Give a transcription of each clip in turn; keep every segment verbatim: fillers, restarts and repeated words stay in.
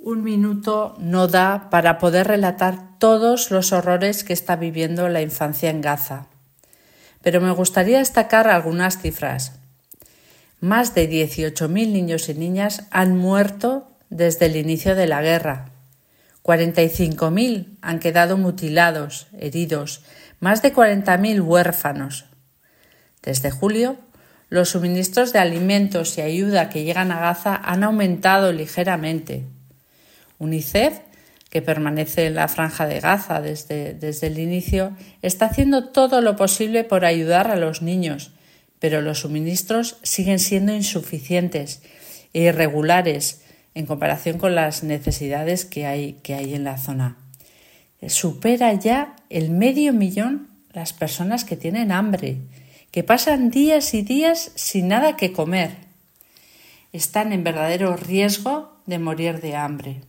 un minuto no da para poder relatar todos los horrores que está viviendo la infancia en Gaza. Pero me gustaría destacar algunas cifras. Más de dieciocho mil niños y niñas han muerto desde el inicio de la guerra. cuarenta y cinco mil han quedado mutilados, heridos, más de cuarenta mil huérfanos. Desde julio, los suministros de alimentos y ayuda que llegan a Gaza han aumentado ligeramente. UNICEF, que permanece en la franja de Gaza desde, desde el inicio, está haciendo todo lo posible por ayudar a los niños, pero los suministros siguen siendo insuficientes e irregulares en comparación con las necesidades que hay, que hay en la zona. Supera ya el medio millón las personas que tienen hambre, que pasan días y días sin nada que comer. Están en verdadero riesgo de morir de hambre.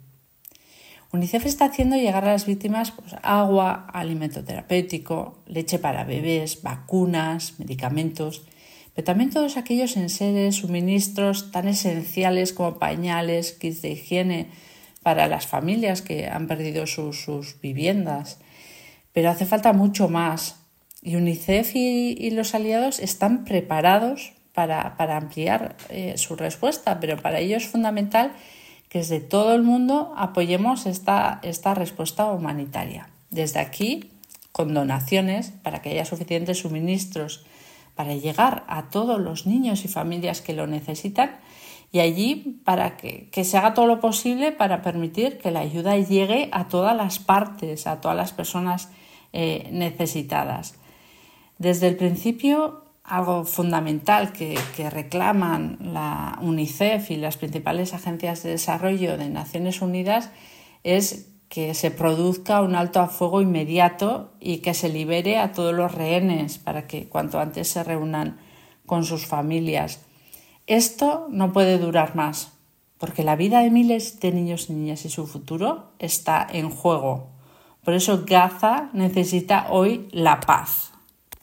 UNICEF está haciendo llegar a las víctimas pues, agua, alimento terapéutico, leche para bebés, vacunas, medicamentos, pero también todos aquellos enseres, suministros tan esenciales como pañales, kits de higiene para las familias que han perdido sus, sus viviendas. Pero hace falta mucho más y UNICEF y, y los aliados están preparados para, para ampliar eh, su respuesta, pero para ello es fundamental que desde todo el mundo apoyemos esta, esta respuesta humanitaria. Desde aquí, con donaciones para que haya suficientes suministros para llegar a todos los niños y familias que lo necesitan y allí para que, que se haga todo lo posible para permitir que la ayuda llegue a todas las partes, a todas las personas eh, necesitadas. Desde el principio, algo fundamental que, que reclaman la UNICEF y las principales agencias de desarrollo de Naciones Unidas es que se produzca un alto a fuego inmediato y que se libere a todos los rehenes para que cuanto antes se reúnan con sus familias. Esto no puede durar más, porque la vida de miles de niños y niñas y su futuro está en juego. Por eso Gaza necesita hoy la paz.